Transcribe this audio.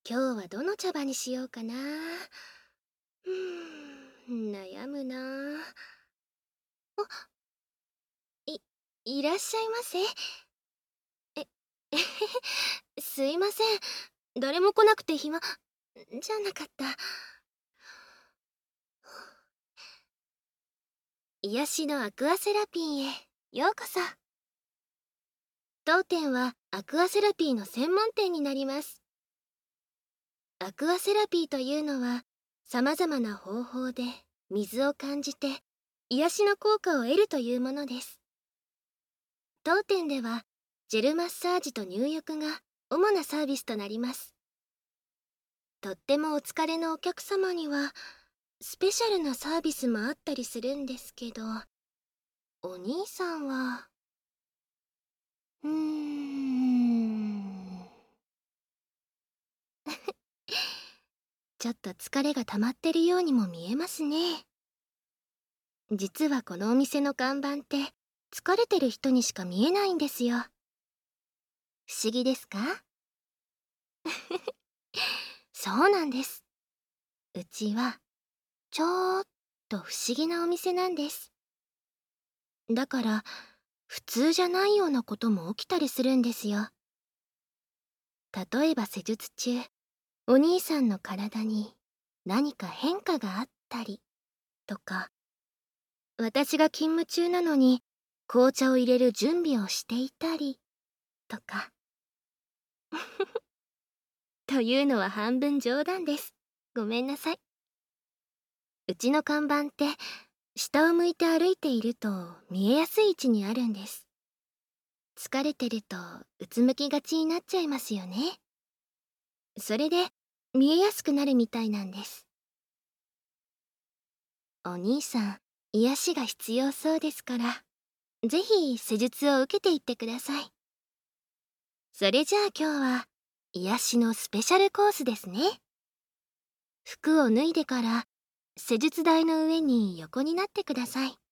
今日はどの茶葉にしようかな。悩むな。あ、い、いらっしゃいませ。え、すいません。誰も来なくて暇、じゃなかった。癒しのアクアセラピーへようこそ。当店はアクアセラピーの専門店になります。アクアセラピーというのは、様々な方法で水を感じて癒しの効果を得るというものです。当店ではジェルマッサージと入浴が主なサービスとなります。とってもお疲れのお客様にはスペシャルなサービスもあったりするんですけど、お兄さんはうーんちょっと疲れが溜まってるようにも見えますね。実はこのお店の看板って疲れてる人にしか見えないんですよ。不思議ですか？そうなんです。うちはちょっと不思議なお店なんです。だから普通じゃないようなことも起きたりするんですよ。例えば施術中、お兄さんの体に何か変化があったりとか、私が勤務中なのに紅茶を入れる準備をしていたりとか。というのは半分冗談です。ごめんなさい。うちの看板って下を向いて歩いていると見えやすい位置にあるんです。疲れてるとうつむきがちになっちゃいますよね。それで見えやすくなるみたいなんです。お兄さん、癒しが必要そうですから、ぜひ施術を受けていってください。それじゃあ今日は癒しのスペシャルコースですね。服を脱いでから施術台の上に横になってください。